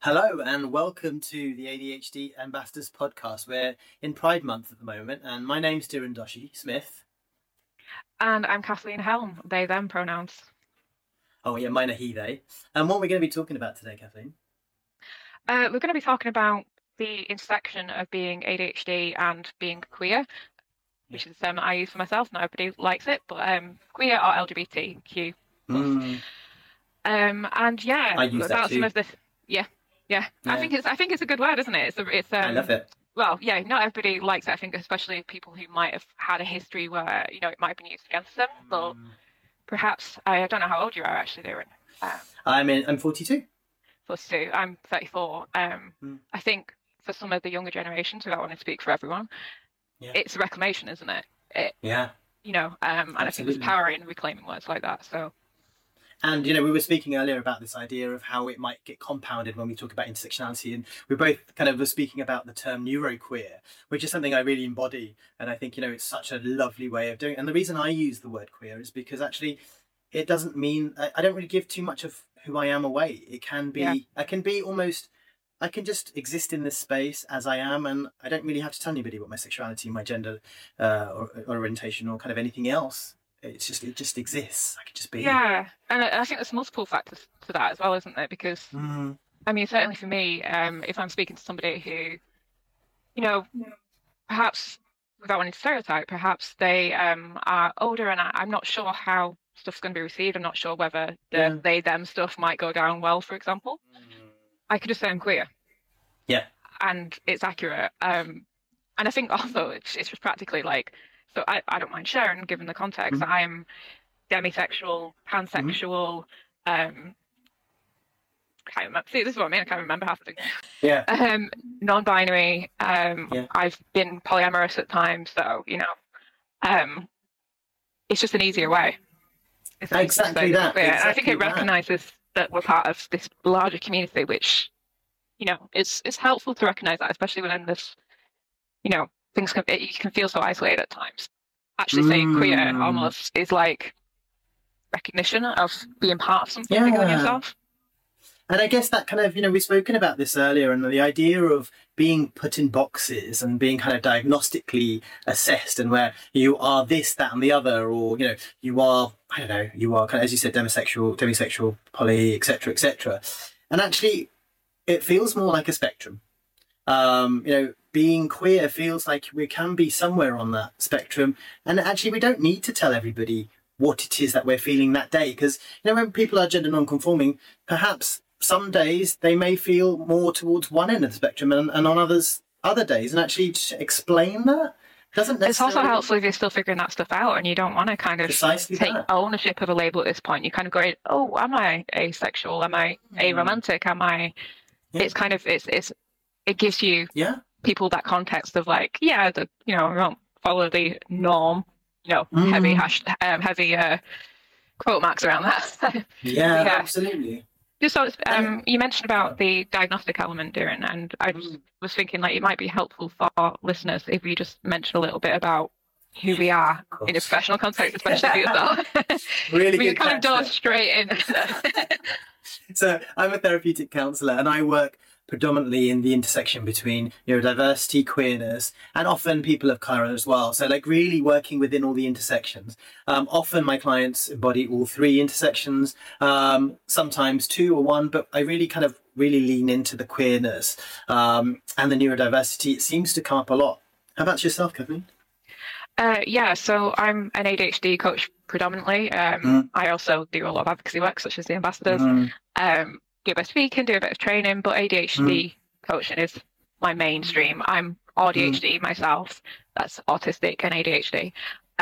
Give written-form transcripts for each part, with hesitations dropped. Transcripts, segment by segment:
Hello and welcome to the ADHD Ambassadors podcast. We're in Pride Month at the moment, and my name's Dhiren Doshi Smith. And I'm Kathleen Helm, they, them pronouns. Oh yeah, mine are he, they. And what we're going to be talking about today, Kathleen? We're going to be talking about the intersection of being ADHD and being queer, which is a term that I use for myself. Not everybody likes it, but queer or LGBTQ+. And yeah, I use that too. some of the yeah. I think it's a good word, isn't it? I love it. Well, yeah, not everybody likes it. I think especially people who might have had a history where it might have been used against them. But perhaps I don't know how old you are actually, Dhiren. I'm 42. 42. I'm 34. I think for some of the younger generations, without wanting to speak for everyone, it's a reclamation, isn't it? And I think there's power in reclaiming words like that. So. And, we were speaking earlier about this idea of how it might get compounded when we talk about intersectionality. And we both kind of were speaking about the term neuroqueer, which is something I really embody. And I think, it's such a lovely way of doing it. And the reason I use the word queer is because actually it doesn't mean, I don't really give too much of who I am away. It can be, I can just exist in this space as I am. And I don't really have to tell anybody what my sexuality, my gender or orientation or kind of anything else. It just exists. I could just be. Yeah, and I think there's multiple factors to that as well, isn't there? Because I mean, certainly for me, if I'm speaking to somebody who, perhaps without wanting to stereotype, perhaps they are older, and I'm not sure how stuff's going to be received. I'm not sure whether the they them stuff might go down well. For example, I could just say I'm queer. Yeah, and it's accurate. And I think also it's just practically like. So I don't mind sharing, given the context. I am demisexual, pansexual. Can't remember. See, this is what I mean. I can't remember half of it. Yeah. Non-binary. I've been polyamorous at times, so it's just an easier way. Exactly that. Exactly I think it recognises that we're part of this larger community, which it's helpful to recognise that, especially when there's things you can feel so isolated at times. Actually saying queer almost is like recognition of being part of something bigger than yourself. And I guess that kind of, we've spoken about this earlier, and the idea of being put in boxes and being kind of diagnostically assessed, and where you are this, that, and the other, or, you are, I don't know, you are kind of, as you said, demisexual, poly, etc., etc. And actually, it feels more like a spectrum. Being queer feels like we can be somewhere on that spectrum, and actually we don't need to tell everybody what it is that we're feeling that day, because when people are gender non-conforming, perhaps some days they may feel more towards one end of the spectrum and on other days, and actually to explain that doesn't necessarily... It's also helpful if you're still figuring that stuff out and you don't want to kind of take ownership of a label at this point. You kind of go, oh, am I asexual? Am I aromantic? Am I... It's kind of it gives you people that context of like, we won't follow the norm, heavy quote marks around that. Absolutely. Just so you mentioned about the diagnostic element, Dhiren, and I was thinking like it might be helpful for listeners if you just mention a little bit about who we are in a professional context, especially for yourself. Really good. You kind of dove straight in. So I'm a therapeutic counsellor, and I work predominantly in the intersection between neurodiversity, queerness, and often people of colour as well. So like really working within all the intersections. Often my clients embody all three intersections, sometimes two or one, but I really lean into the queerness and the neurodiversity. It seems to come up a lot. How about yourself, Kathleen? So I'm an ADHD coach predominantly. I also do a lot of advocacy work, such as the ambassadors. Do a bit of speaking, do a bit of training, but ADHD coaching is my mainstream. I'm ADHD myself. That's autistic and ADHD.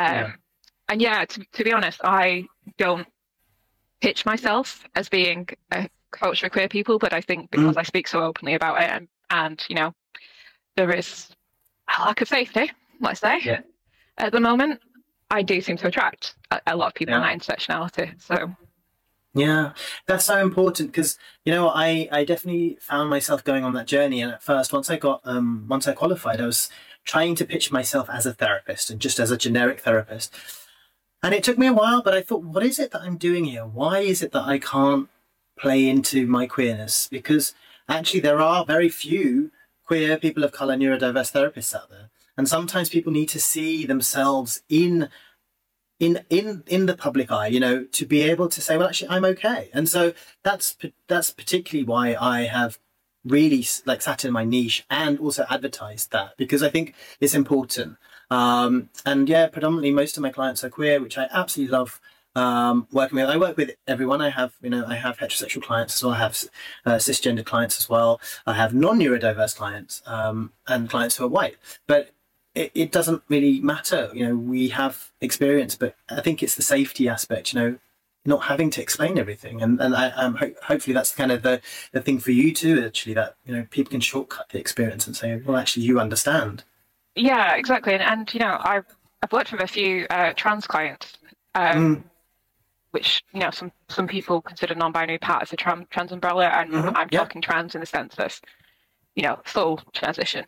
To be honest, I don't pitch myself as being a coach for queer people, but I think because I speak so openly about it and there is a lack of safety, let's say, at the moment, I do seem to attract a lot of people in that intersectionality. So... Yeah, that's so important because, I definitely found myself going on that journey. And at first, once I qualified, I was trying to pitch myself as a therapist and just as a generic therapist. And it took me a while, but I thought, what is it that I'm doing here? Why is it that I can't play into my queerness? Because actually there are very few queer people of color neurodiverse therapists out there, and sometimes people need to see themselves in the public eye, to be able to say, well, actually, I'm okay. And so that's particularly why I have really sat in my niche and also advertised that, because I think it's important. And yeah, predominantly most of my clients are queer, which I absolutely love working with. I work with everyone. I have heterosexual clients as well. I have cisgender clients as well. I have non-neurodiverse clients and clients who are white. But it doesn't really matter. We have experience, but I think it's the safety aspect, not having to explain everything. And hopefully that's kind of the thing for you too, actually, that, people can shortcut the experience and say, well, actually, you understand. Yeah, exactly. And I've worked with a few trans clients, which, some people consider non-binary part of the trans umbrella. And I'm talking trans in the sense of, full transition.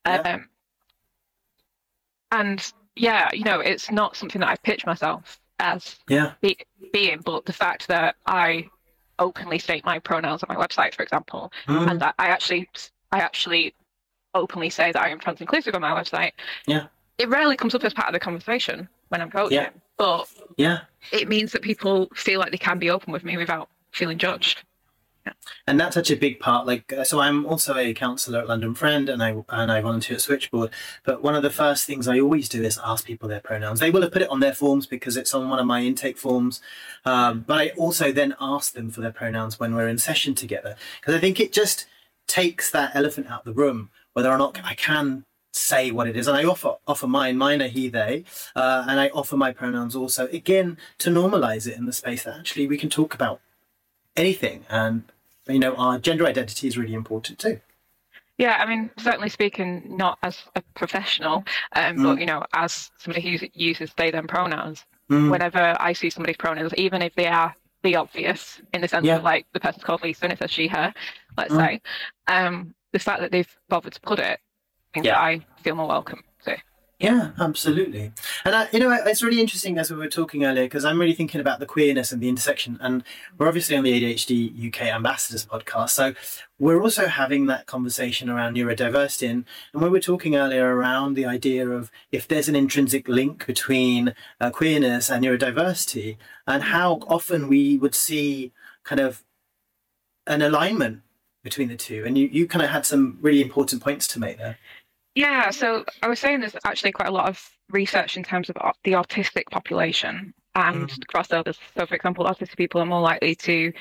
And yeah, it's not something that I pitch myself as being, but the fact that I openly state my pronouns on my website, for example, and that I actually openly say that I am trans inclusive on my website. Yeah. It rarely comes up as part of the conversation when I'm coaching, but it means that people feel like they can be open with me without feeling judged. Yeah. And that's such a big part. So I'm also a counsellor at London Friend, and I volunteer at Switchboard. But one of the first things I always do is ask people their pronouns. They will have put it on their forms because it's on one of my intake forms. But I also then ask them for their pronouns when we're in session together, because I think it just takes that elephant out of the room, whether or not I can say what it is. And I offer mine are he, they, and I offer my pronouns also, again, to normalize it in the space that actually we can talk about anything. And, our gender identity is really important too. Yeah, I mean, certainly speaking not as a professional, but, as somebody who uses they, them pronouns, whenever I see somebody's pronouns, even if they are the obvious in the sense of the person's called Lisa and it says she, her, let's say, the fact that they've bothered to put it means that I feel more welcome. So. Yeah, absolutely. And, it's really interesting as we were talking earlier, because I'm really thinking about the queerness and the intersection. And we're obviously on the ADHD UK Ambassadors podcast. So we're also having that conversation around neurodiversity. And we were talking earlier around the idea of if there's an intrinsic link between queerness and neurodiversity, and how often we would see kind of an alignment between the two. And you kind of had some really important points to make there. Yeah, so I was saying there's actually quite a lot of research in terms of the autistic population and crossovers. So, for example, autistic people are more likely to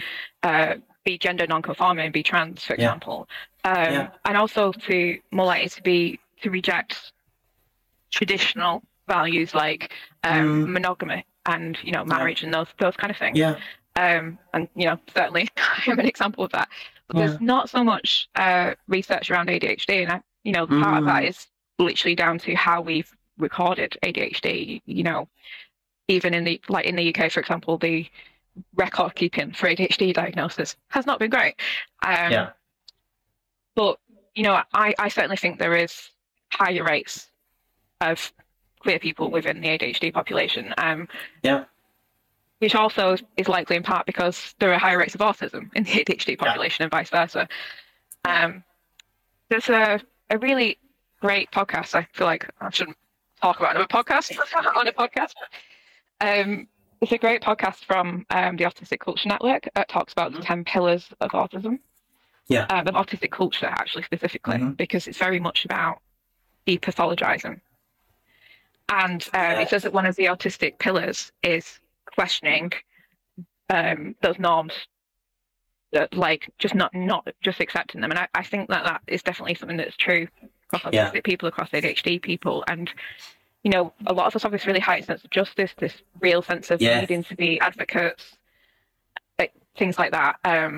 be gender non-conforming and be trans, for example, and also more likely to reject traditional values like monogamy and marriage and those kind of things. Yeah. And certainly I'm an example of that. But there's not so much research around ADHD, and part of that is literally down to how we've recorded ADHD. Even in the UK, for example, the record keeping for ADHD diagnosis has not been great. But I certainly think there is higher rates of queer people within the ADHD population. Which also is likely in part because there are higher rates of autism in the ADHD population and vice versa. There's a really great podcast. I feel like I shouldn't talk about another podcast on a podcast. It's a great podcast from the Autistic Culture Network. It talks about the 10 pillars of autism. Of autistic culture, actually, specifically, because it's very much about depathologizing. And it says that one of the autistic pillars is questioning those norms, that just not just accepting them. And I think that is definitely something that's true across autistic people, across ADHD people. And a lot of us have this really high sense of justice, this real sense of needing to be advocates, things like that.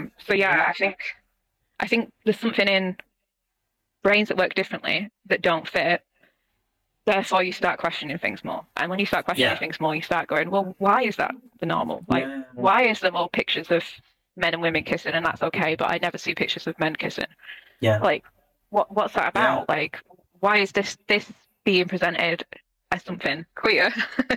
I think there's something in brains that work differently that don't fit. Therefore, you start questioning things more. And when you start questioning things more, you start going, well, why is that the normal? Why is there more pictures of men and women kissing and that's okay, but I never see pictures of men kissing? What's that about? Why is this being presented as something queer?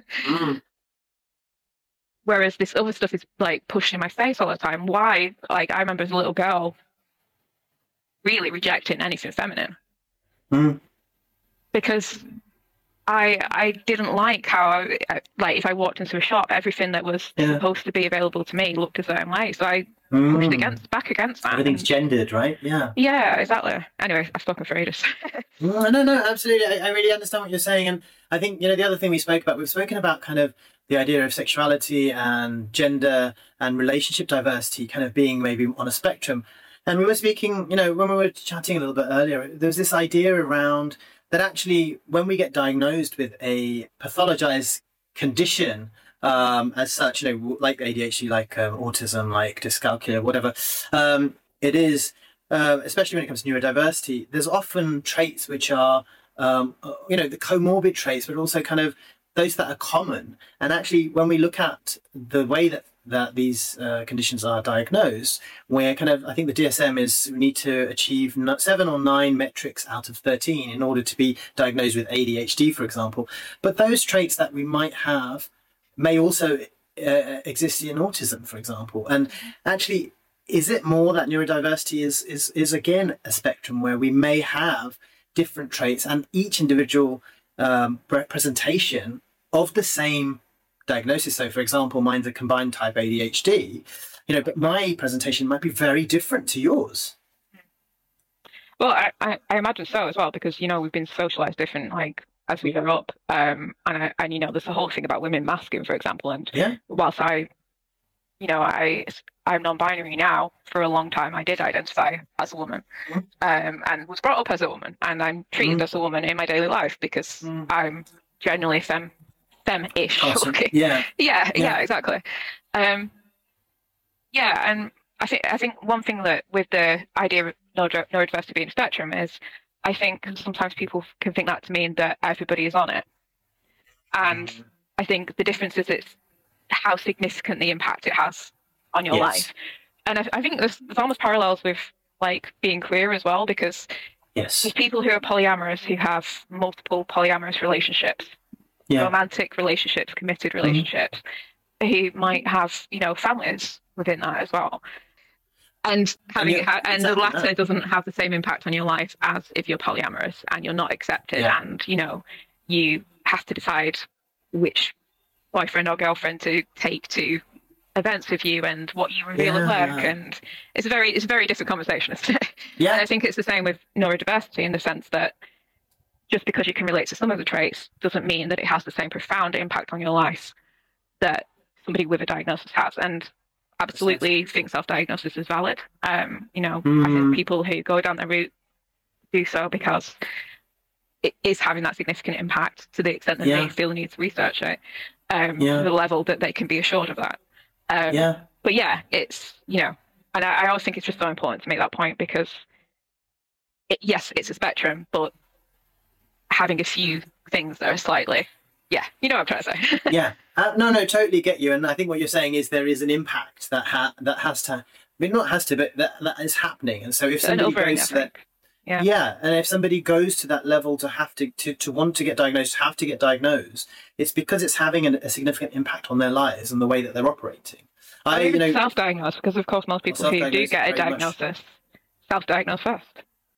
Whereas this other stuff is pushed in my face all the time. Why? I remember as a little girl really rejecting anything feminine. Mm. Because I didn't like how, like, if I walked into a shop, everything that was supposed to be available to me looked a certain way. So I pushed back against that. Everything's gendered, right? Yeah. Yeah, exactly. Anyway, I've spoken for ages. No, absolutely. I really understand what you're saying. And I think, the other thing we've spoken about kind of the idea of sexuality and gender and relationship diversity kind of being maybe on a spectrum. And we were speaking, when we were chatting a little bit earlier, there was this idea around that actually when we get diagnosed with a pathologized condition, as such, like ADHD, like autism, like dyscalculia, whatever, it is, especially when it comes to neurodiversity, there's often traits which are, the comorbid traits, but also kind of those that are common. And actually, when we look at the way that these conditions are diagnosed, where kind of, I think the DSM is we need to achieve 7 or 9 metrics out of 13 in order to be diagnosed with ADHD, for example. But those traits that we might have may also exist in autism, for example. And actually, is it more that neurodiversity is again a spectrum where we may have different traits and each individual representation of the same diagnosis? So, for example, mine's a combined type ADHD, but my presentation might be very different to yours. Well, I imagine so as well, because, we've been socialized different, like, as we grow up. And there's the whole thing about women masking, for example. And whilst I'm non-binary now, for a long time I did identify as a woman, and was brought up as a woman, and I'm treated as a woman in my daily life because I'm generally femme-ish looking. Yeah, exactly. And I think one thing that with the idea of neurodiversity being a spectrum is, I think sometimes people can think that to mean that everybody is on it, and I think the difference is it's how significant the impact it has on your life. And I think there's almost parallels with, like, being queer as well, because there's people who are polyamorous who have multiple polyamorous relationships, romantic relationships, committed relationships, who might have, families within that as well. And the latter doesn't have the same impact on your life as if you're polyamorous and you're not accepted, and you have to decide which boyfriend or girlfriend to take to events with you and what you reveal at work, and it's a very different conversation, isn't it? And I think it's the same with neurodiversity, in the sense that just because you can relate to some of the traits doesn't mean that it has the same profound impact on your life that somebody with a diagnosis has. And absolutely think self-diagnosis is valid. I think people who go down the route do so because it is having that significant impact to the extent that they feel the need to research it, to the level that they can be assured of that. But it's, and I always think it's just so important to make that point, because it's a spectrum, but having a few things that are slightly, you know what I'm trying to say. No, totally get you. And I think what you're saying is there is an impact that has to, I mean, not has to, but that is happening. And so if somebody goes to that, and if somebody goes to that level to have to want to get diagnosed, it's because it's having a significant impact on their lives and the way that they're operating. Self-diagnosed, because of course most people who do get a diagnosis self-diagnose first.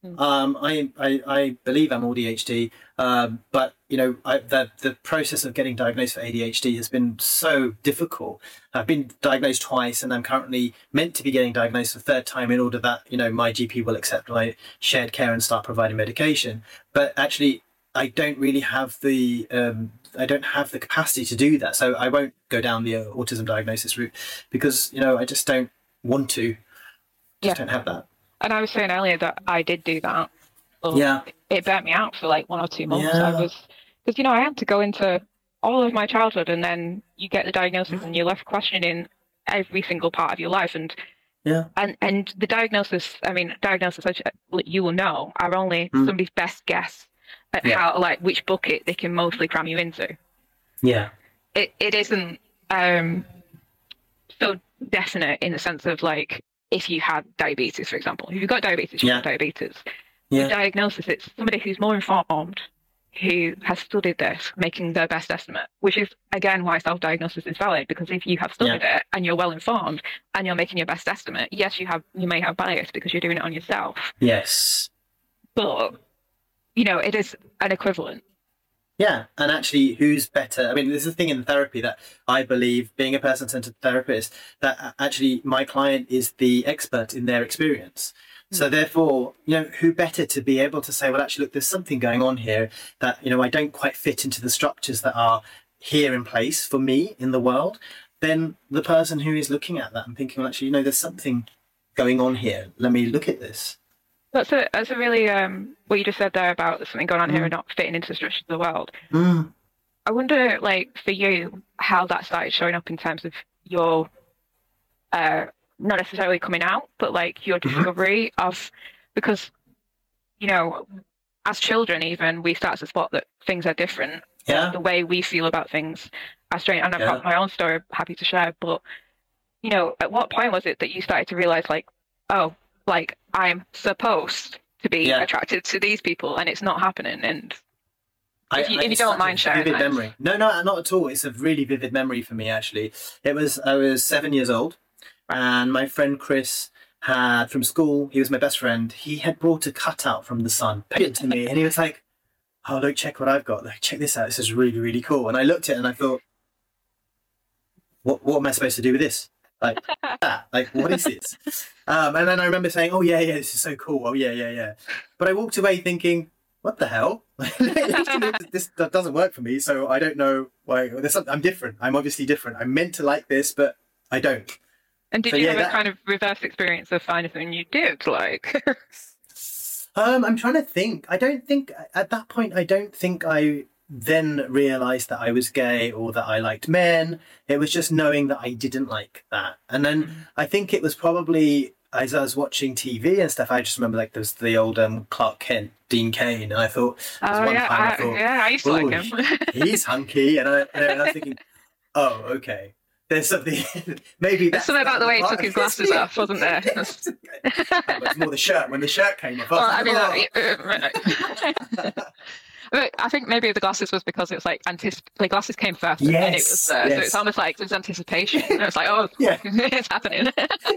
I believe I'm ADHD, but the process of getting diagnosed for ADHD has been so difficult. I've been diagnosed twice, and I'm currently meant to be getting diagnosed a third time in order that my GP will accept my shared care and start providing medication. But actually, I don't really have the capacity to do that, so I won't go down the autism diagnosis route because I just don't want to. Don't have that. And I was saying earlier that I did do that. It burnt me out for like 1 or 2 months. Because I had to go into all of my childhood, and then you get the diagnosis and you're left questioning every single part of your life. And the diagnosis, as you will know, are only somebody's best guess at how, like, which bucket they can mostly cram you into. It isn't so definite in the sense of, like, if you had diabetes, for example. If you've got diabetes, you have diabetes. The diagnosis, it's somebody who's more informed, who has studied this making their best estimate, which is again why self-diagnosis is valid, because if you have studied it and you're well informed and you're making your best estimate, yes, you may have bias because you're doing it on yourself. Yes. But, you know, it is an equivalent. Yeah, and actually, who's better? I mean, there's a thing in therapy that I believe, being a person-centered therapist, that actually my client is the expert in their experience. So therefore, you know, who better to be able to say, well, actually, look, there's something going on here that, you know, I don't quite fit into the structures that are here in place for me in the world, than the person who is looking at that and thinking, well, actually, you know, there's something going on here. Let me look at this. That's a really, what you just said there about there's something going on here and not fitting into the structures of the world. I wonder, like, for you, how that started showing up in terms of your, not necessarily coming out, but like your discovery of, because, you know, as children even, we start to spot that things are different. Yeah. The way we feel about things are strange. And I've got my own story I'm happy to share, but, you know, at what point was it that you started to realize, like, oh, like, I'm supposed to be attracted to these people and it's not happening? And if you don't mind sharing vivid memory. No, not at all. It's a really vivid memory for me, actually. I was 7 years old, and my friend Chris had, from school, he was my best friend, he had brought a cutout from the sun, paid it to me, and he was like, oh, look, check what I've got. Like, check this out. This is really, really cool. And I looked at it and I thought, what am I supposed to do with this? Like, like, what is this? And then I remember saying, oh, yeah, this is so cool. Oh, yeah. But I walked away thinking, what the hell? This doesn't work for me, so I don't know why. I'm different. I'm obviously different. I'm meant to like this, but I don't. And did you have a kind of reverse experience of finding something you did like? I'm trying to think. I don't think at that point, I don't think I then realized that I was gay or that I liked men. It was just knowing that I didn't like that. And then I think it was probably as I was watching TV and stuff, I just remember like there's the old Clark Kent, Dean Cain, and I thought, I used to like him. He's hunky, and I was thinking, oh, okay. There's something, maybe there's something about the way he took his glasses off, wasn't there? It's more the shirt. When the shirt came off, I think maybe the glasses was because it was like the glasses came first, and it was so it's almost like there's anticipation. And it's like, oh, it's happening.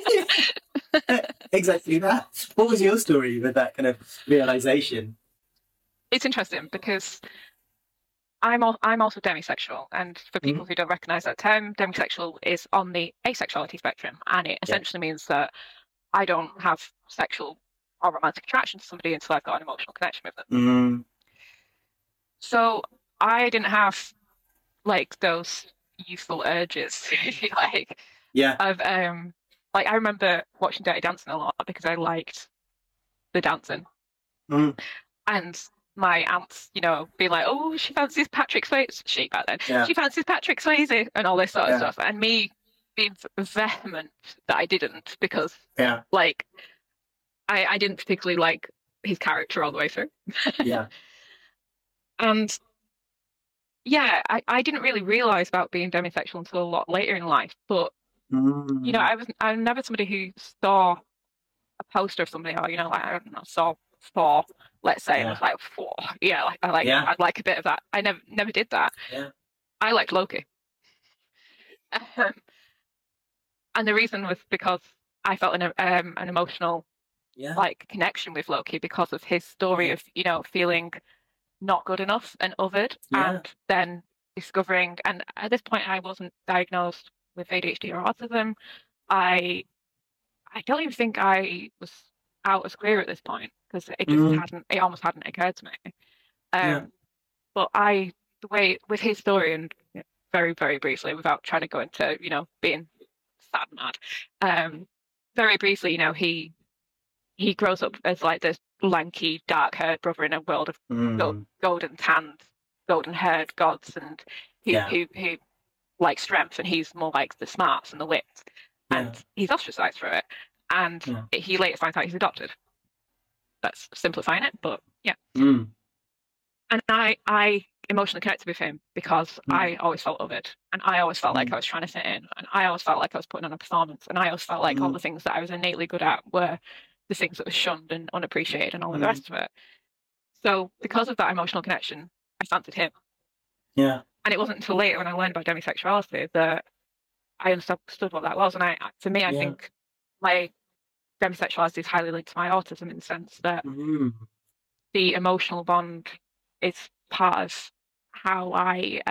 Exactly that. What was your story with that kind of realization? It's interesting because I'm also demisexual, and for people who don't recognise that term, demisexual is on the asexuality spectrum, and it essentially means that I don't have sexual or romantic attraction to somebody until I've got an emotional connection with them. So I didn't have like those youthful urges, if you like. Of like I remember watching Dirty Dancing a lot because I liked the dancing, and my aunts, you know, be like, "Oh, she fancies Patrick Swayze." She back then, she fancies Patrick Swayze, and all this sort of stuff, and me being vehement that I didn't because, like, I didn't particularly like his character all the way through. And I didn't really realize about being demisexual until a lot later in life. But you know, I'm never somebody who saw a poster of somebody, or you know, like I don't know, saw Thor, let's say, and I was like, Thor, I'd like a bit of that. I never did that. I liked Loki, and the reason was because I felt an emotional like connection with Loki because of his story of, you know, feeling not good enough and othered, and then discovering, and at this point I wasn't diagnosed with ADHD or autism. I don't even think I was out as queer at this point because it almost hadn't occurred to me. But the way with his story, and very, very briefly, without trying to go into, you know, being sad mad, very briefly, you know, he grows up as like this lanky, dark-haired brother in a world of golden tanned, golden-haired gods, and who like strength, and he's more like the smarts and the wits, and he's ostracized for it, and he later finds out he's adopted. That's simplifying it, but and I emotionally connected with him because I always felt othered, and I always felt like I was trying to fit in, and I always felt like I was putting on a performance, and I always felt like all the things that I was innately good at were the things that were shunned and unappreciated and all of the rest of it. So because of that emotional connection, I fancied him. Yeah. And it wasn't until later when I learned about demisexuality that I understood what that was. And for me, I think my demisexuality is highly linked to my autism in the sense that the emotional bond is part of how I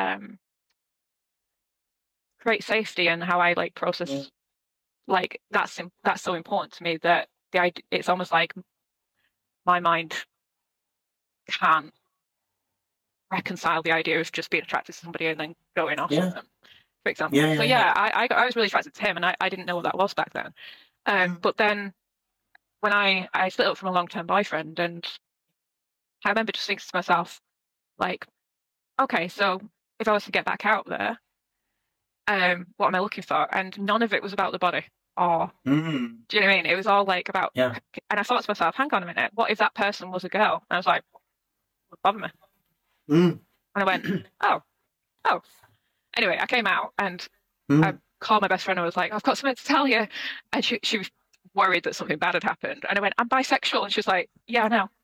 create safety and how I like process. Like that's so important to me that it's almost like my mind can't reconcile the idea of just being attracted to somebody and then going off with them, for example. I was really attracted to him, and I didn't know what that was back then. But then when I split up from a long-term boyfriend, and I remember just thinking to myself, like, okay, so if I was to get back out there, what am I looking for? And none of it was about the body. Or do you know what I mean? It was all like about, and I thought to myself, hang on a minute, what if that person was a girl? And I was like, what bother me? And I went, oh. Anyway, I came out and I called my best friend and I was like, I've got something to tell you. And she was worried that something bad had happened. And I went, I'm bisexual. And she was like, yeah, I know.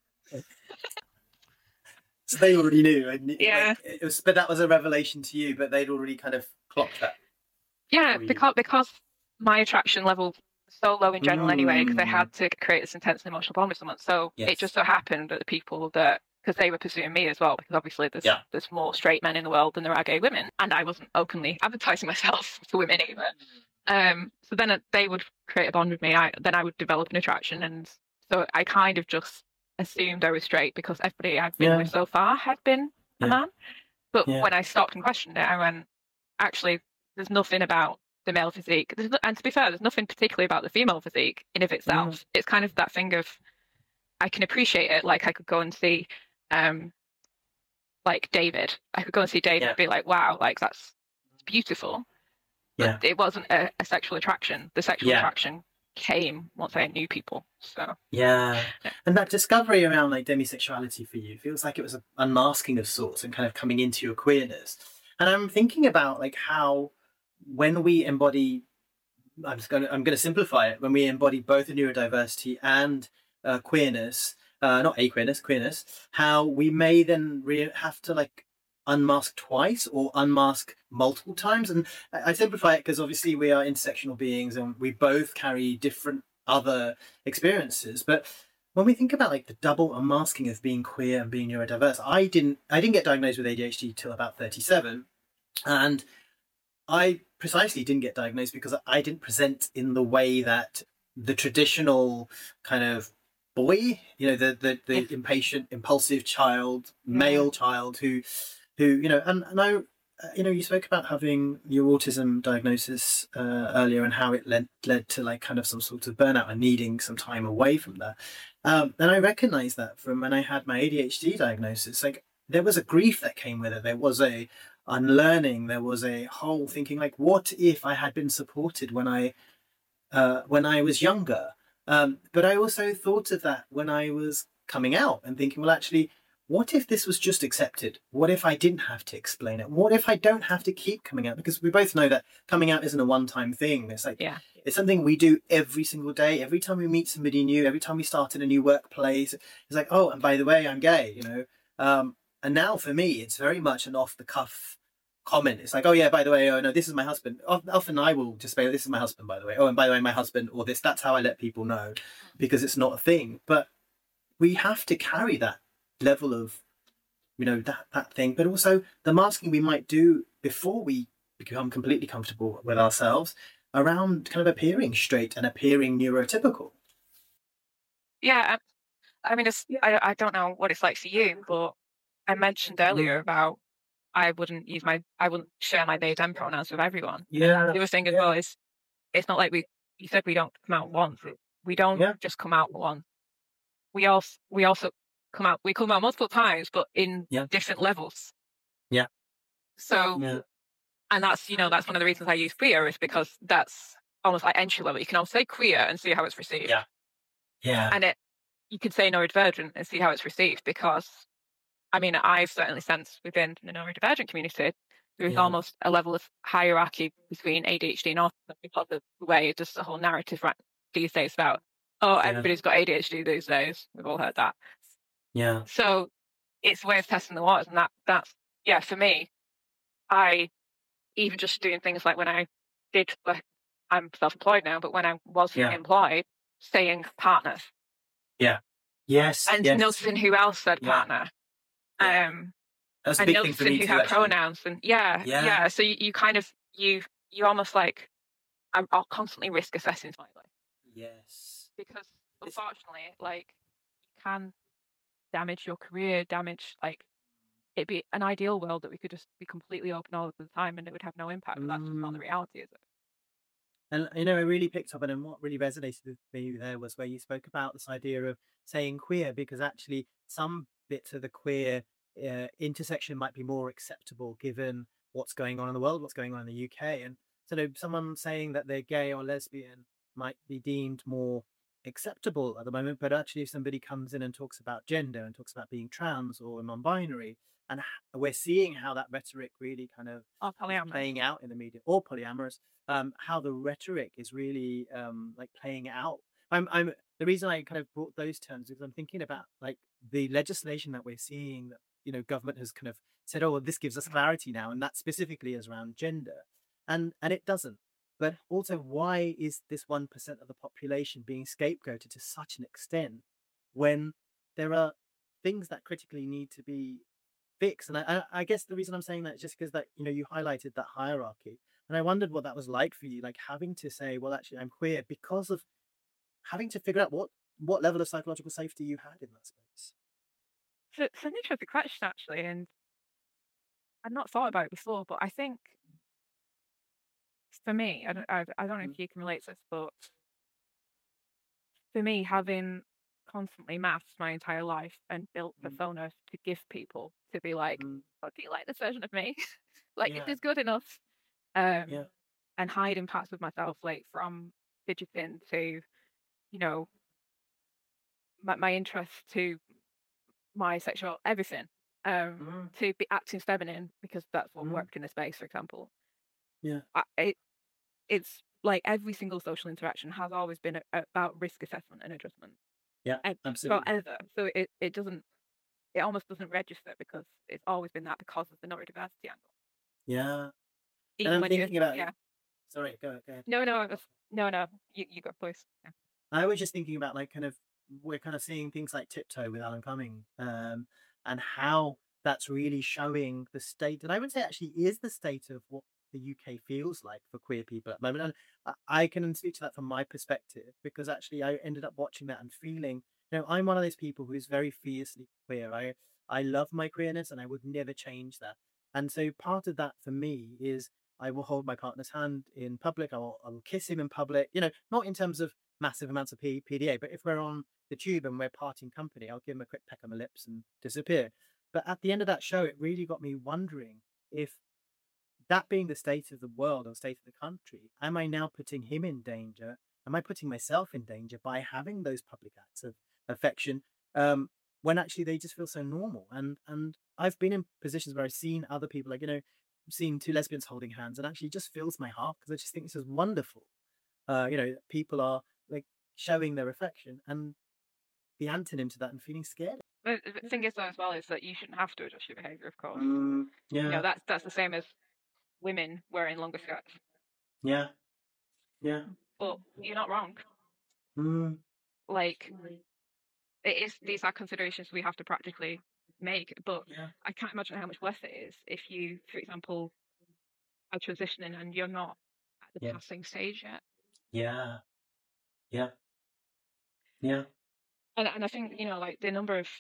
So they already knew. And yeah. But that was a revelation to you, but they'd already kind of clocked that. Yeah, because my attraction level was so low in general anyway, because I had to create this intense emotional bond with someone. So it just so happened that the people that, because they were pursuing me as well, because obviously there's more straight men in the world than there are gay women, and I wasn't openly advertising myself to women either. So then they would create a bond with me. Then I would develop an attraction, and so I kind of just assumed I was straight because everybody I've been with so far had been a man. But when I stopped and questioned it, I went, actually, there's nothing about the male physique. And to be fair, there's nothing particularly about the female physique in of itself. It's kind of that thing of, I can appreciate it. Like I could go and see, like David. I could go and see David and be like, wow, like that's beautiful. But it wasn't a sexual attraction. The sexual attraction came once I knew people. So and that discovery around like demisexuality for you feels like it was an unmasking of sorts and kind of coming into your queerness. And I'm thinking about like how when we embody, I'm going to simplify it, when we embody both neurodiversity and queerness, not aqueerness, queerness, how we may then have to like unmask twice or unmask multiple times. And I simplify it because obviously we are intersectional beings and we both carry different other experiences. But when we think about like the double unmasking of being queer and being neurodiverse, I didn't get diagnosed with ADHD till about 37. And I precisely didn't get diagnosed because I didn't present in the way that the traditional kind of boy, the impatient, impulsive child, male child who, and I, you spoke about having your autism diagnosis earlier and how it led to like kind of some sort of burnout and needing some time away from that. And I recognized that from when I had my ADHD diagnosis. Like there was a grief that came with it. There was a unlearning. There was a whole thinking like, what if I had been supported when I was younger? But I also thought of that when I was coming out and thinking, well, actually, what if this was just accepted? What if I didn't have to explain it? What if I don't have to keep coming out? Because we both know that coming out isn't a one-time thing. It's like, it's something we do every single day. Every time we meet somebody new, every time we start in a new workplace, it's like, oh, and by the way, I'm gay, And now for me, it's very much an off-the-cuff comment. It's like, oh yeah, by the way, oh no, this is my husband. Often I will just say, this is my husband, by the way. Oh, and by the way, my husband, or this. That's how I let people know, because it's not a thing. But we have to carry that level of, that thing. But also the masking we might do before we become completely comfortable with ourselves around kind of appearing straight and appearing neurotypical. Yeah, I mean, I don't know what it's like for you, but I mentioned earlier about I wouldn't share my they them pronouns with everyone. Yeah. The other thing as well is it's not like you said we don't come out once. We don't just come out once. We also come out multiple times, but in different levels. Yeah. So and that's that's one of the reasons I use queer, is because that's almost like entry level. You can also say queer and see how it's received. Yeah. Yeah. And you could say neurodivergent and see how it's received, because I mean, I've certainly sensed within the neurodivergent community, there's almost a level of hierarchy between ADHD and autism because of the way just the whole narrative these days about, everybody's got ADHD these days. We've all heard that. Yeah. So it's a way of testing the waters, and that's yeah, for me, I even just doing things like when I did, like, I'm self-employed now, but when I was employed, saying partner. Yeah. Yes. And noticing who else said partner. That's a and big thing for noticing me who too, had actually. pronouns, and so you kind of you almost like are constantly risk assessing slightly. Yes. Because unfortunately, like, you can damage your career, like, it'd be an ideal world that we could just be completely open all of the time and it would have no impact, but that's just not the reality, is it? And I really picked up on, and what really resonated with me there was where you spoke about this idea of saying queer, because actually some bits of the queer intersection might be more acceptable given what's going on in the world, what's going on in the UK. And so someone saying that they're gay or lesbian might be deemed more acceptable at the moment, but actually if somebody comes in and talks about gender and talks about being trans or non-binary, and we're seeing how that rhetoric really kind of is playing out in the media, or polyamorous, how the rhetoric is really like playing out. I'm the reason I kind of brought those terms is I'm thinking about like the legislation that we're seeing that, you know, government has kind of said, oh, well, this gives us clarity now, and that specifically is around gender, and it doesn't. But also, why is this 1% of the population being scapegoated to such an extent when there are things that critically need to be fixed? And I guess the reason I'm saying that is just because that, you know, you highlighted that hierarchy, and I wondered what that was like for you, like having to say, well, actually, I'm queer, because of having to figure out what level of psychological safety you had in that space. So it's an interesting question, actually, and I'd not thought about it before, but I think for me, I don't know if you can relate to this, but for me, having constantly masked my entire life and built personas to give people to be like, oh, do you like this version of me? Like, it is good enough. And hiding parts of myself, like from fidgeting to, you know, my interest to my sexual everything, to be acting feminine because that's what worked in the space, for example. It's like every single social interaction has always been about risk assessment and adjustment. Yeah, absolutely. Forever. So it doesn't, it almost doesn't register because it's always been that because of the neurodiversity angle. Yeah. Even and I'm when thinking about, sorry, go ahead. No, you go, please. Yeah. I was just thinking about, like, kind of, we're kind of seeing things like Tiptoe with Alan Cumming, and how that's really showing the state, and I would say actually is the state of what the UK feels like for queer people at the moment. And I can speak to that from my perspective, because actually I ended up watching that and feeling, you know, I'm one of those people who's very fiercely queer. I love my queerness and I would never change that. And so part of that for me is I will hold my partner's hand in public. I'll kiss him in public, you know, not in terms of massive amounts of PDA, but if we're on the tube and we're parting company, I'll give him a quick peck on my lips and disappear. But at the end of that show, it really got me wondering if, that being the state of the world or state of the country, am I now putting him in danger? Am I putting myself in danger by having those public acts of affection, when actually they just feel so normal? And I've been in positions where I've seen other people, like, you know, seen two lesbians holding hands, and actually just fills my heart, because I just think this is wonderful. You know, people are like showing their affection, and the antonym to that, and feeling scared. The thing is, though, as well, is that you shouldn't have to adjust your behaviour, of course. Yeah. You know, that's the same as women wearing longer skirts. Yeah. Yeah. But you're not wrong. Mm. Like, these are considerations we have to practically make, but I can't imagine how much worse it is if you, for example, are transitioning and you're not at the passing stage yet. Yeah. Yeah. Yeah. And I think, you know, like the number of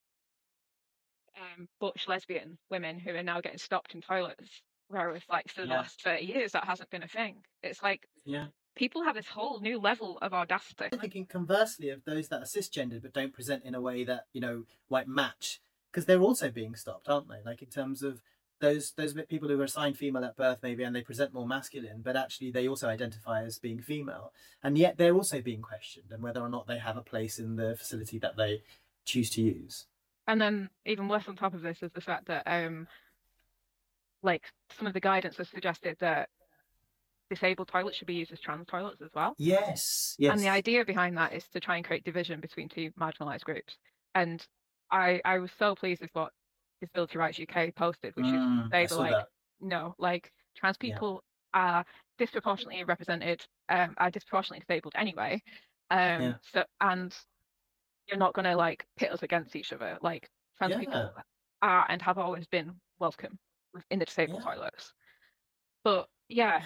butch lesbian women who are now getting stopped in toilets, whereas like for the last 30 years that hasn't been a thing. It's like people have this whole new level of audacity. I'm thinking conversely of those that are cisgendered but don't present in a way that, you know, might match, because they're also being stopped, aren't they? Like in terms of those people who are assigned female at birth, maybe, and they present more masculine, but actually they also identify as being female, and yet they're also being questioned, and whether or not they have a place in the facility that they choose to use. And then even worse on top of this is the fact that like some of the guidance has suggested that disabled toilets should be used as trans toilets as well. Yes. And the idea behind that is to try and create division between two marginalised groups. And I was so pleased with what Disability Rights UK posted, which is I they were saw like, that. no, like trans Yeah. people are disproportionately represented, are disproportionately disabled anyway. Yeah. So and you're not gonna like pit us against each other. Like trans Yeah. people are and have always been welcome in the disabled Yeah. toilets. But yeah,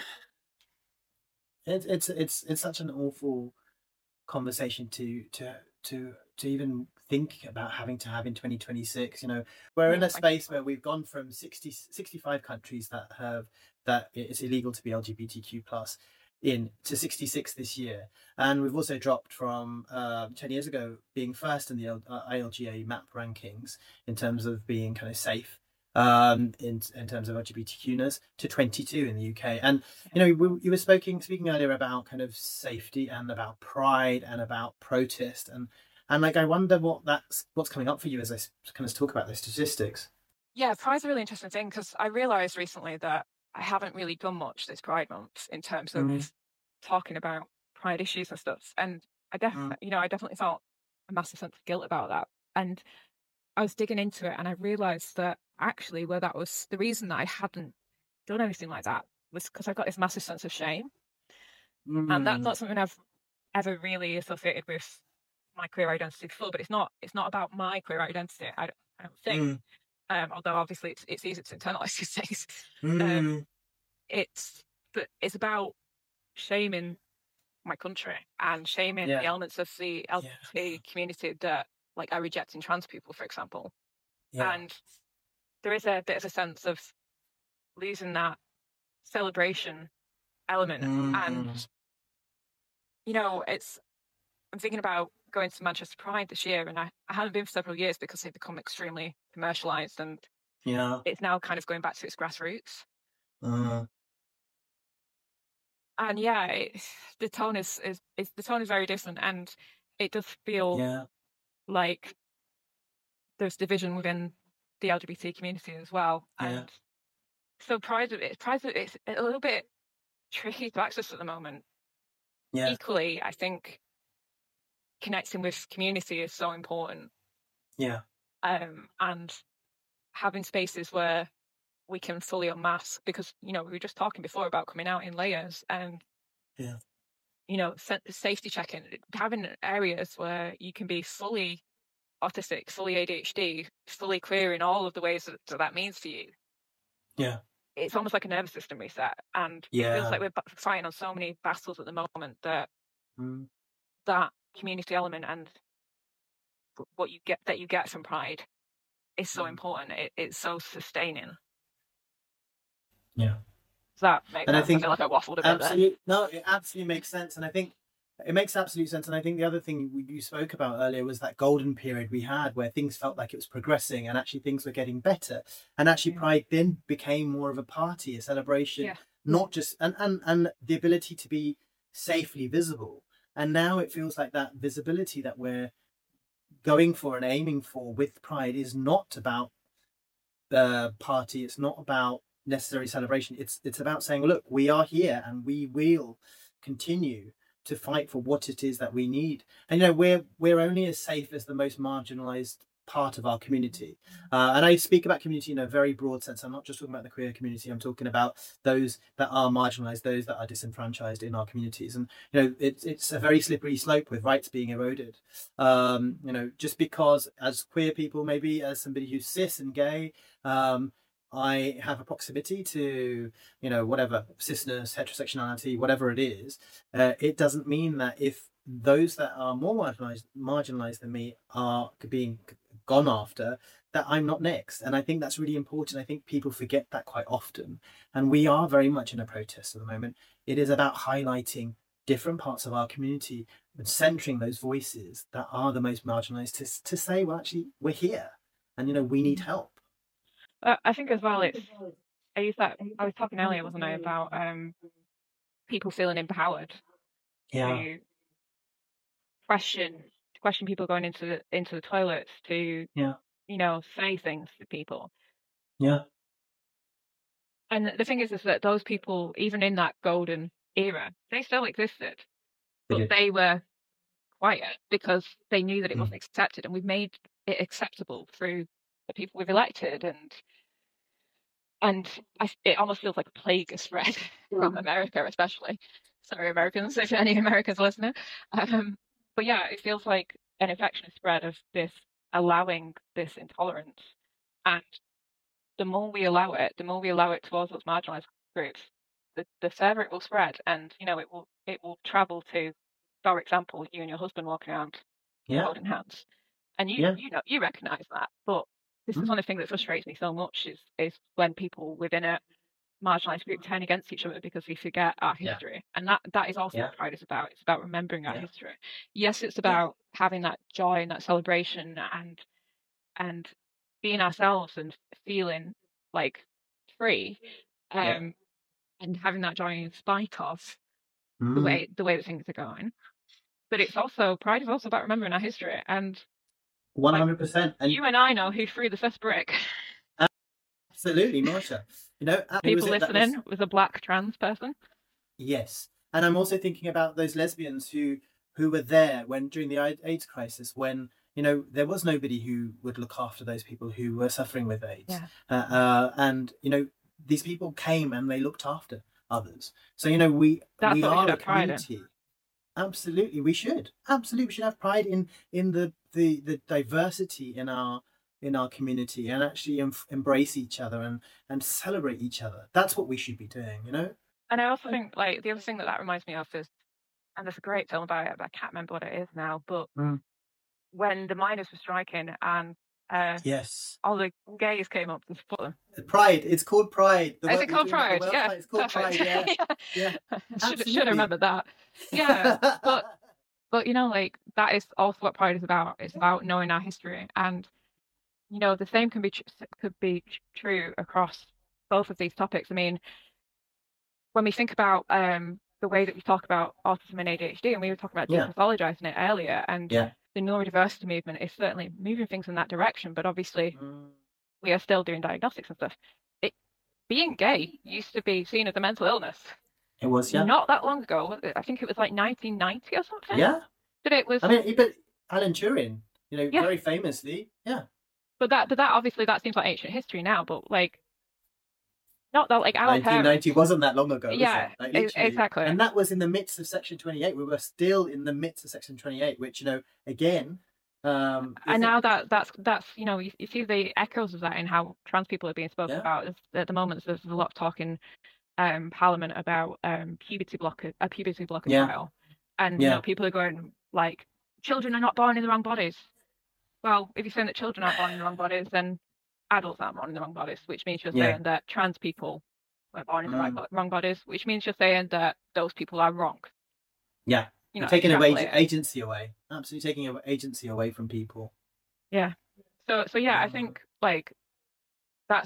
It's such an awful conversation to even think about having to have in 2026. We're in yeah, a space where we've gone from 65 countries that have that it's illegal to be LGBTQ plus in to 66 this year, and we've also dropped from 10 years ago being first in the ILGA map rankings in terms of being kind of safe in terms of LGBTQness to 22 in the UK. And you were speaking earlier about kind of safety and about pride and about protest and like I wonder what's coming up for you as I kind of talk about the statistics. yeah. Pride's a really interesting thing because I realised recently that I haven't really done much this Pride Month in terms of Mm, talking about Pride issues and stuff. And mm, I definitely felt a massive sense of guilt about that. And I was digging into it, and I realised that actually, where that was the reason that I hadn't done anything like that was because I got this massive sense of shame, and that's mm, not something I've ever really associated with my queer identity before. But it's not about my queer identity. I don't think. mm, Although obviously it's easy to internalize these things. Um, mm. it's but it's about shaming my country and shaming the Yeah, elements of the yeah, LGBT community that like are rejecting trans people, for example. yeah. And there is a bit of a sense of losing that celebration element. And Mm, it's I'm thinking about going to Manchester Pride this year, and I haven't been for several years because they've become extremely commercialized, and yeah. it's now kind of going back to its grassroots. Mm, And yeah, the tone is the tone is very different, and it does feel yeah, like there's division within the LGBT community as well. yeah, And so Pride it's a little bit tricky to access at the moment. yeah, Equally, I think connecting with community is so important, yeah, and having spaces where we can fully unmask, because we were just talking before about coming out in layers, and yeah, safety checking, having areas where you can be fully autistic, fully ADHD, fully queer in all of the ways that means to you. yeah, It's almost like a nervous system reset, and it feels yeah. like we're fighting on so many battles at the moment that Mm, that community element and what you get from Pride is so mm, important. It's so sustaining. yeah. Does that make And I sense? I think feel like I waffled a bit there. absolutely no, it absolutely makes sense. And I think it makes absolute sense. And I think the other thing you spoke about earlier was that golden period we had where things felt like it was progressing and actually things were getting better. And actually Mm. Pride then became more of a party, a celebration, Yeah. not just and the ability to be safely visible. And now it feels like that visibility that we're going for and aiming for with Pride is not about the party. It's not about necessary celebration. It's about saying, look, we are here and we will continue to fight for what it is that we need. And we're only as safe as the most marginalized part of our community. And I speak about community in a very broad sense. I'm not just talking about the queer community. I'm talking about those that are marginalized, those that are disenfranchised in our communities. And it's a very slippery slope with rights being eroded. Just because as queer people, maybe as somebody who's cis and gay, I have a proximity to, whatever cisness, heterosexuality, whatever it is. It doesn't mean that if those that are more marginalized than me are being gone after, that I'm not next. And I think that's really important. I think people forget that quite often. And we are very much in a protest at the moment. It is about highlighting different parts of our community and centering those voices that are the most marginalized to say, well, actually, we're here and, we need help. I think as well, I was talking earlier, wasn't I, about people feeling empowered Yeah, to question to question people going into the toilets, to yeah, say things to people. yeah. And the thing is that those people, even in that golden era, they still existed, They but did. they were quiet because they knew that it Mm, wasn't accepted. And we've made it acceptable through the people we've elected, and it almost feels like a plague has spread from America, especially. Sorry, Americans, if any Americans listening. But yeah, it feels like an infection has spread of this, allowing this intolerance, and the more we allow it, the more we allow it towards those marginalized groups, the further it will spread, and it will travel to, for example, you and your husband walking around holding hands, and you recognise that. But this is one of the things that frustrates me so much is when people within a marginalised group turn against each other because we forget our history, and that is also what Pride is about. It's about remembering our history. Yes, it's about having that joy and that celebration and being ourselves and feeling like free, and having that joy in spite of the way that things are going. But Pride is also about remembering our history, and 100%. And you and I know who threw the first brick. Absolutely, Marsha. People listening was a black trans person. Yes, and I'm also thinking about those lesbians who were there during the AIDS crisis, when there was nobody who would look after those people who were suffering with AIDS, and these people came and they looked after others. So we are a community. Absolutely, we should. Absolutely, we should have pride in the diversity in our community, and actually embrace each other and celebrate each other. That's what we should be doing, And I also think, like, the other thing that reminds me of is, and there's a great film about it, but I can't remember what it is now, but when the miners were striking and yes, all the gays came up to support them. Pride. It's called Pride. Is it called Pride? Yeah. It's called Pride. Yeah. Should have remembered that. Yeah. but like, that is also what Pride is about. It's about knowing our history, and the same could be true across both of these topics. I mean, when we think about the way that we talk about autism and ADHD, and we were talking about depathologizing it earlier, and the neurodiversity movement is certainly moving things in that direction, but obviously we are still doing diagnostics and stuff. Being gay used to be seen as a mental illness. It was, not that long ago. I think it was like 1990 or something. Yeah. But it was. I mean, but Alan Turing, very famously, But that obviously that seems like ancient history now. But like, not that, like, our 1990 wasn't that long ago. Yeah, exactly. And that was in the midst of Section 28. We were still in the midst of Section 28, which again. And now that's you see the echoes of that in how trans people are being spoken about. At the moment, there's a lot of talk in Parliament about a puberty blocker trial, and people are going like, children are not born in the wrong bodies. Well, if you're saying that children aren't born in the wrong bodies, then adults aren't born in the wrong bodies, which means you're saying that trans people were born in the wrong bodies, which means you're saying that those people are wrong. Yeah. You're taking away agency away. Absolutely taking agency away from people. Yeah. So I think, like, that's,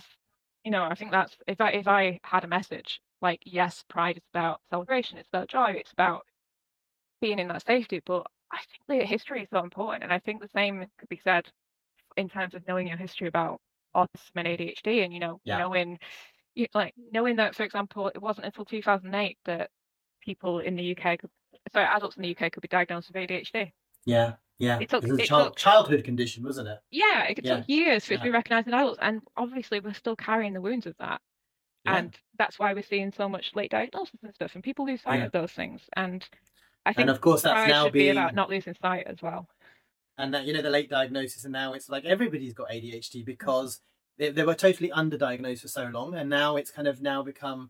I think that's, if I had a message, like, yes, Pride is about celebration, it's about joy, it's about being in that safety, but I think the history is so important, and I think the same could be said in terms of knowing your history about autism and ADHD, and knowing that, for example, it wasn't until 2008 that people in the UK adults in the UK could be diagnosed with ADHD. Yeah. It was a childhood condition, wasn't it? Yeah, it took years for it to be recognised in adults, and obviously we're still carrying the wounds of that. Yeah. And that's why we're seeing so much late diagnosis and stuff, and people lose sight of those things. And I think, and of course, that's now be about not losing sight as well. And that, the late diagnosis, and now it's like everybody's got ADHD because they were totally underdiagnosed for so long, and now it's kind of become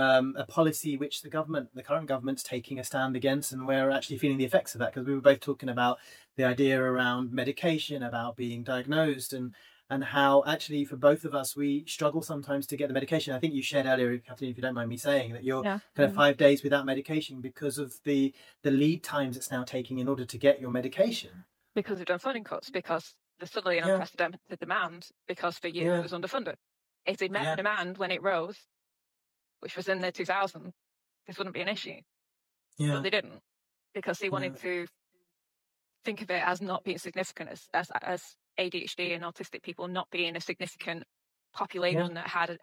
a policy which the current government's taking a stand against, and we're actually feeling the effects of that, because we were both talking about the idea around medication, about being diagnosed, and how actually for both of us we struggle sometimes to get the medication. I think you shared earlier, Kathleen, if you don't mind me saying, that you're kind of 5 days without medication because of the lead times it's now taking in order to get your medication. Because we've done funding cuts, because there's suddenly an unprecedented demand, because for years it was underfunded. If it met demand when it rose, which was in the 2000s, this wouldn't be an issue. Yeah. But they didn't, because they wanted to think of it as not being significant, as ADHD and autistic people not being a significant population that had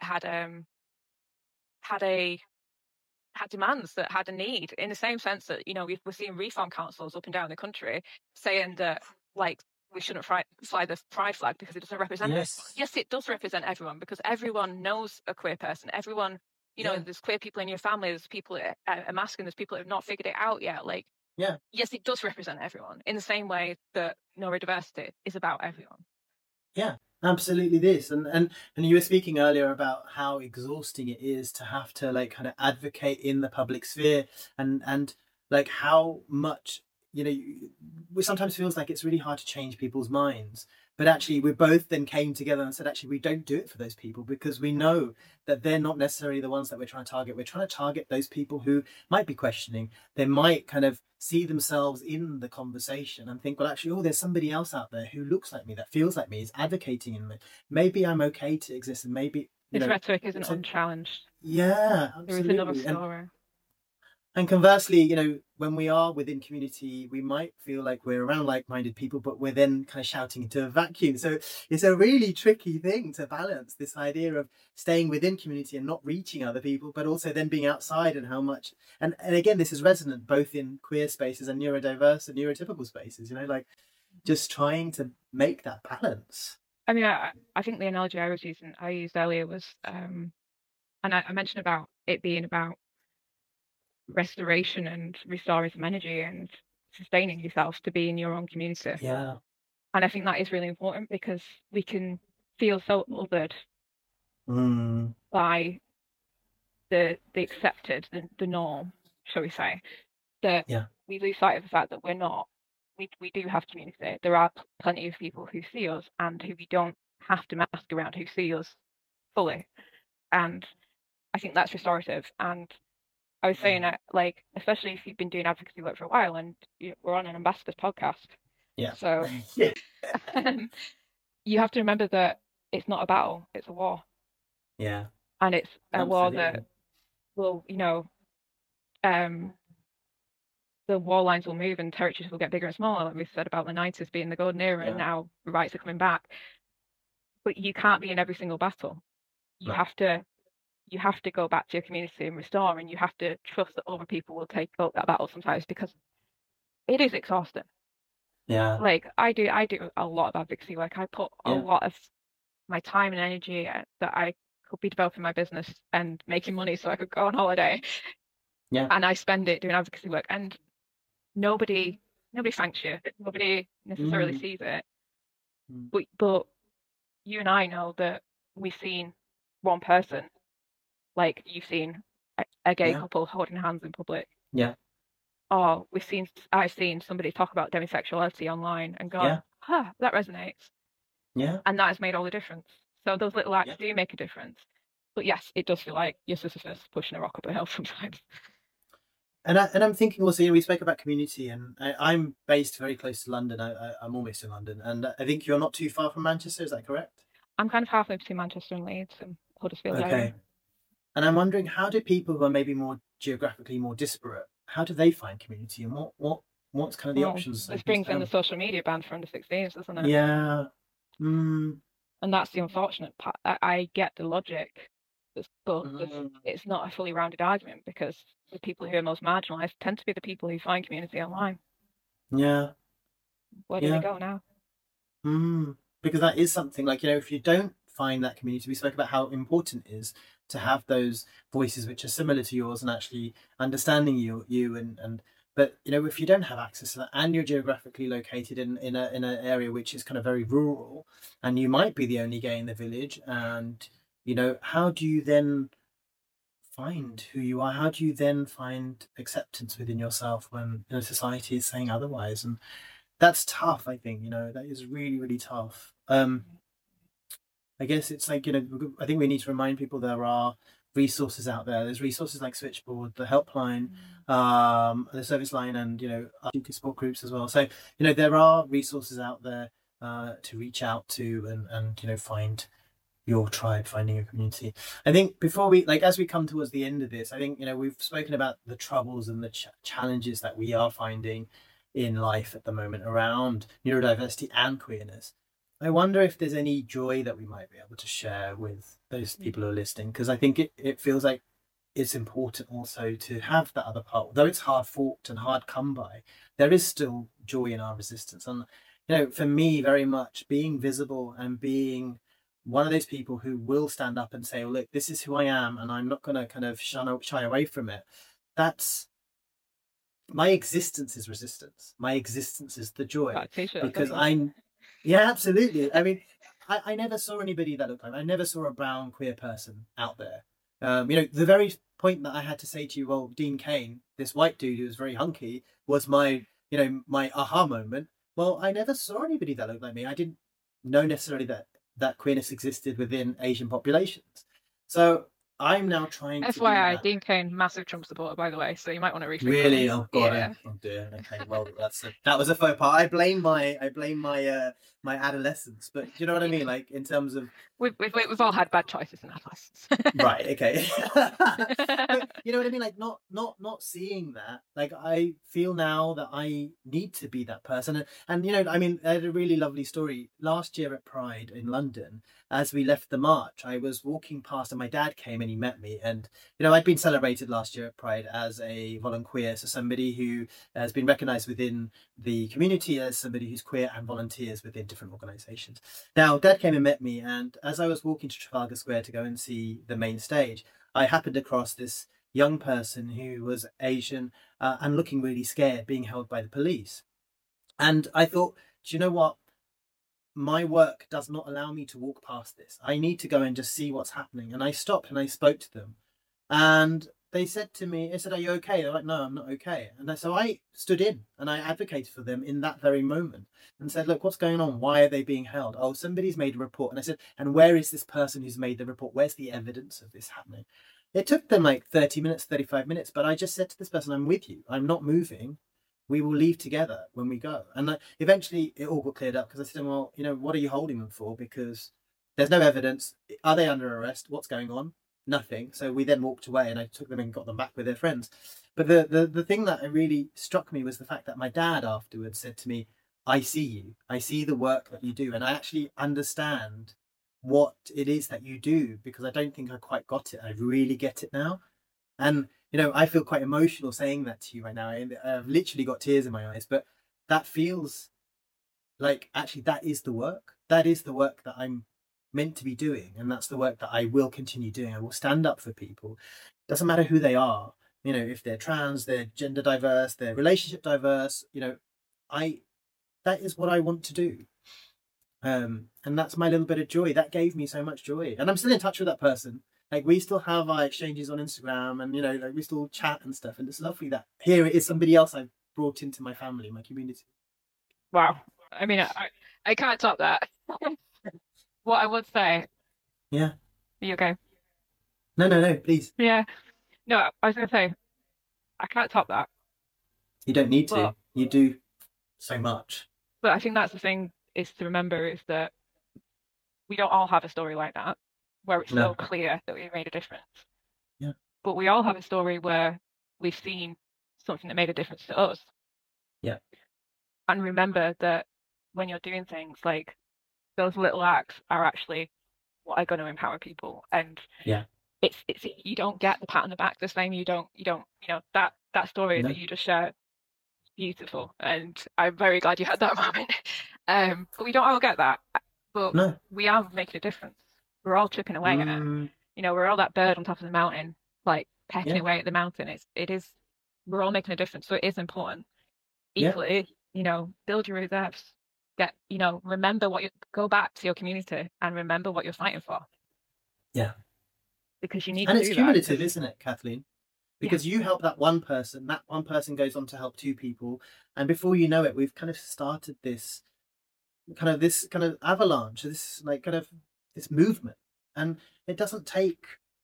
demands, that had a need, in the same sense that, we're seeing reform councils up and down the country saying that, like, we shouldn't fly the pride flag because it doesn't represent everyone. Yes, it does represent everyone, because everyone knows a queer person. Everyone, there's queer people in your family, there's people that are masculine, there's people that have not figured it out yet. Like, yes, it does represent everyone in the same way that neurodiversity is about everyone. Yeah, absolutely. And you were speaking earlier about how exhausting it is to have to like kind of advocate in the public sphere, and like how much it sometimes feels like it's really hard to change people's minds. But actually, we both then came together and said, actually, we don't do it for those people, because we know that they're not necessarily the ones that we're trying to target. We're trying to target those people who might be questioning. They might kind of see themselves in the conversation and think, well, actually, there's somebody else out there who looks like me, that feels like me, is advocating in me. Maybe I'm okay to exist, and maybe this rhetoric isn't unchallenged. Yeah, absolutely. There is another story. And conversely, when we are within community, we might feel like we're around like-minded people, but we're then kind of shouting into a vacuum. So it's a really tricky thing to balance, this idea of staying within community and not reaching other people, but also then being outside, and how much. And again, this is resonant both in queer spaces and neurodiverse and neurotypical spaces, like just trying to make that balance. I mean, I think the analogy I used earlier was, and I mentioned about it being about restoration and restoring some energy and sustaining yourself to be in your own community. Yeah. And I think that is really important, because we can feel so othered by the accepted, the norm, shall we say, that we lose sight of the fact that we're not. We do have community. There are plenty of people who see us and who we don't have to mask around, who see us fully. And I think that's restorative. And I was saying that, like, especially if you've been doing advocacy work for a while, and we're on an ambassadors podcast. Yeah. So you have to remember that it's not a battle, it's a war. Yeah. And it's a war that will, the war lines will move and territories will get bigger and smaller. Like we said about the 90s being the golden era, and now the rights are coming back. But you can't be in every single battle. You have to go back to your community and restore, and you have to trust that other people will take up that battle sometimes, because it is exhausting. Yeah. Like I do a lot of advocacy work. I put a lot of my time and energy that I could be developing my business and making money so I could go on holiday. Yeah. And I spend it doing advocacy work, and nobody thanks you. Nobody necessarily sees it. But you and I know that we've seen one person, like you've seen a gay couple holding hands in public. Yeah. Or I've seen somebody talk about demisexuality online and go, that resonates. Yeah. And that has made all the difference. So those little acts do make a difference. But yes, it does feel like your Sisyphus pushing a rock up a hill sometimes. And I'm thinking also, we spoke about community, and I'm based very close to London. I'm almost in London, and I think you're not too far from Manchester. Is that correct? I'm kind of halfway between Manchester and Leeds and Huddersfield area. And I'm wondering, how do people who are maybe more geographically more disparate, how do they find community, and what's kind of the options? This brings in the social media ban for under 16s, doesn't it? Yeah. And that's the unfortunate part. I get the logic, but it's not a fully rounded argument, because the people who are most marginalised tend to be the people who find community online. Yeah. Where do they go now? Because that is something, like, if you don't find that community, we spoke about how important it is to have those voices which are similar to yours and actually understanding you but if you don't have access to that, and you're geographically located in an area which is kind of very rural, and you might be the only gay in the village, and how do you then find who you are? How do you then find acceptance within yourself when society is saying otherwise? And that's tough, I think. That is really, really tough. I guess it's like, I think we need to remind people there are resources out there. There's resources like Switchboard, the helpline, the service line, and community support groups as well. So there are resources out there to reach out to and find your tribe, finding your community. I think before as we come towards the end of this, I think we've spoken about the troubles and the challenges that we are finding in life at the moment around neurodiversity and queerness. I wonder if there's any joy that we might be able to share with those people who are listening, because I think it feels like it's important also to have that other part. Though it's hard fought and hard come by, there is still joy in our resistance. And for me, very much being visible and being one of those people who will stand up and say, well, look, this is who I am, and I'm not going to kind of shy away from it. That's my existence is resistance. My existence is the joy. Because yeah, absolutely. I mean, I never saw anybody that looked like me. I never saw a brown queer person out there. The very point that I had to say to you, well, Dean Cain, this white dude who was very hunky, was my aha moment. Well, I never saw anybody that looked like me. I didn't know necessarily that queerness existed within Asian populations. So I'm now trying to. FYI, Dean Cain, massive Trump supporter, by the way, so you might want to rethink. Really? Oh god, yeah. Oh dear. Okay, well, that was a faux pas. I blame my my adolescence, but you know what I mean, like in terms of we've all had bad choices in adolescence. Right. Okay. But, you know what I mean, like not seeing that. Like I feel now that I need to be that person, and I mean, I had a really lovely story last year at Pride in London. As we left the march, I was walking past, and my dad came and he met me, and I'd been celebrated last year at Pride as a volunteer, so somebody who has been recognised within the community as somebody who's queer and volunteers within different organisations. Now, Dad came and met me, and as I was walking to Trafalgar Square to go and see the main stage, I happened across this young person who was Asian and looking really scared, being held by the police. And I thought, do you know what? My work does not allow me to walk past this. I need to go and just see what's happening. And I stopped and I spoke to them. And they said to me, are you okay? They're like, no, I'm not okay. And so I stood in and I advocated for them in that very moment and said, look, what's going on? Why are they being held? Oh, somebody's made a report. And I said, and where is this person who's made the report? Where's the evidence of this happening? It took them like 30 minutes, 35 minutes. But I just said to this person, I'm with you. I'm not moving. We will leave together when we go. And eventually it all got cleared up because I said, well, what are you holding them for? Because there's no evidence. Are they under arrest? What's going on? Nothing. So we then walked away and I took them and got them back with their friends. But the thing that really struck me was the fact that my dad afterwards said to me, I see you. I see the work that you do. And I actually understand what it is that you do because I don't think I quite got it. I really get it now. And I feel quite emotional saying that to you right now. I've literally got tears in my eyes, but that feels like actually that is the work. That is the work that I'm meant to be doing. And that's the work that I will continue doing. I will stand up for people. Doesn't matter who they are, if they're trans, they're gender diverse, they're relationship diverse, that is what I want to do. And that's my little bit of joy. That gave me so much joy. And I'm still in touch with that person. Like we still have our exchanges on Instagram and, like we still chat and stuff. And it's lovely that here it is somebody else I've brought into my family, my community. Wow. I mean, I can't top that. What I would say. Yeah. Are you okay? No, please. Yeah. No, I was going to say, I can't top that. You don't need to. You do so much. But I think that's the thing is to remember is that we don't all have a story like that. Where it's so clear that we made a difference. Yeah. But we all have a story where we've seen something that made a difference to us. Yeah. And remember that when you're doing things like those little acts are actually what are going to empower people. And it's you don't get the pat on the back the same. You don't that story that you just shared is beautiful. And I'm very glad you had that moment. But we don't all get that. But we are making a difference. We're all chipping away at it. We're all that bird on top of the mountain, like pecking away at the mountain. We're all making a difference. So it is important. Equally, build your reserves. Remember go back to your community and remember what you're fighting for. Yeah. Because you need and to it's do cumulative, that. Isn't it, Kathleen? Because you help that one person goes on to help two people. And before you know it, we've kind of started this kind of avalanche, this movement. And it doesn't take,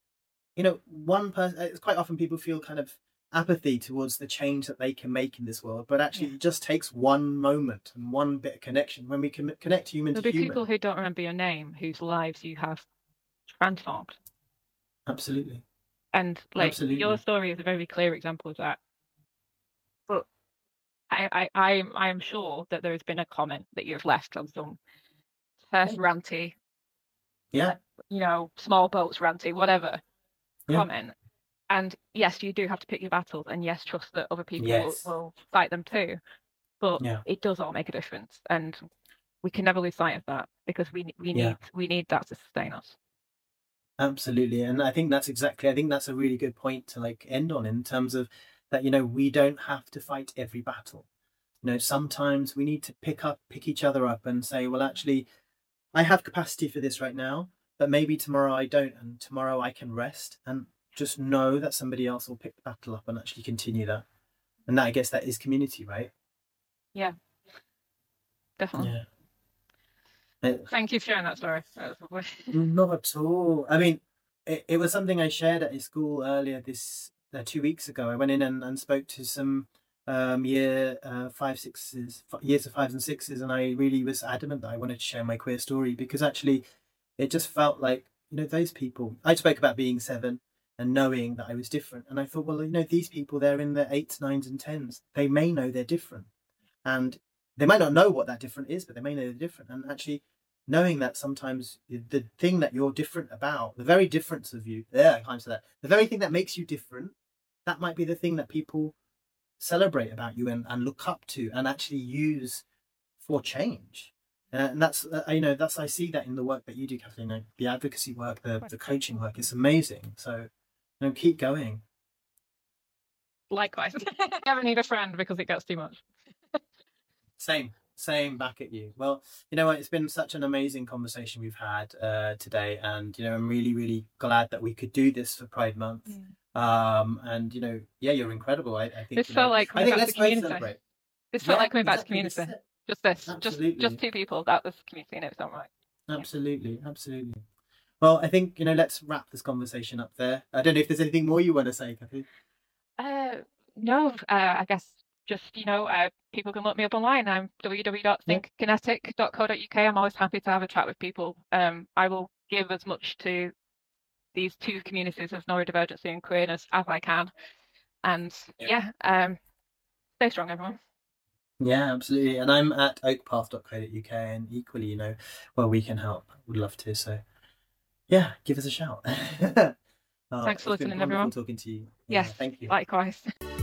one person. It's quite often people feel kind of apathy towards the change that they can make in this world, but actually it just takes one moment and one bit of connection. When we can connect human to human. There'll be people who don't remember your name, whose lives you have transformed. Absolutely. And your story is a very clear example of that. But I am sure that there has been a comment that you've left on some turf ranty, small boats ranty, whatever comment. And yes, you do have to pick your battles, and yes, trust that other people will fight them too. but it does all make a difference, and we can never lose sight of that, because we need that to sustain us. Absolutely. And I think that's a really good point to like end on, in terms of that, we don't have to fight every battle. Sometimes we need to pick each other up and say, well, actually, I have capacity for this right now, but maybe tomorrow I don't, and tomorrow I can rest, and just know that somebody else will pick the battle up and actually continue that. And that, I guess, that is community, right? Yeah, definitely. Yeah. Thank you for sharing that story. That was lovely. Not at all. I mean, it was something I shared at a school earlier 2 weeks ago. I went in and spoke to some years of 5s and 6s, and I really was adamant that I wanted to share my queer story, because actually it just felt like, those people, I spoke about being 7 and knowing that I was different, and I thought, well, these people, they're in their 8s, 9s and 10s, they may know they're different, and they might not know what that different is, but they may know they're different. And actually knowing that sometimes the thing that you're different about, the very difference of you, the very thing that makes you different, that might be the thing that people celebrate about you and look up to and actually use for change. And that's, I see that in the work that you do, Kathleen, the advocacy work, the coaching work is amazing. So, keep going. Likewise. Never need a friend because it gets too much. Same back at you. Well, you know what? It's been such an amazing conversation we've had today, and I'm really, really glad that we could do this for Pride Month. And you're incredible. I think this felt like coming back to community. Celebrate. This felt like coming back to community. Just this, Absolutely. just 2 people. That was community in its own right. Absolutely. Well, I think let's wrap this conversation up there. I don't know if there's anything more you want to say, Kathy. No. I guess just people can look me up online. I'm www.thinkkinetic.co.uk. I'm always happy to have a chat with people. I will give as much to these 2 communities of neurodivergency and queerness as I can. And stay strong, everyone. Yeah, absolutely. And I'm at oakpath.co.uk, and equally, where we can help, would love to. So yeah, give us a shout. Thanks for listening, everyone. Talking to you. Yes, thank you. Likewise.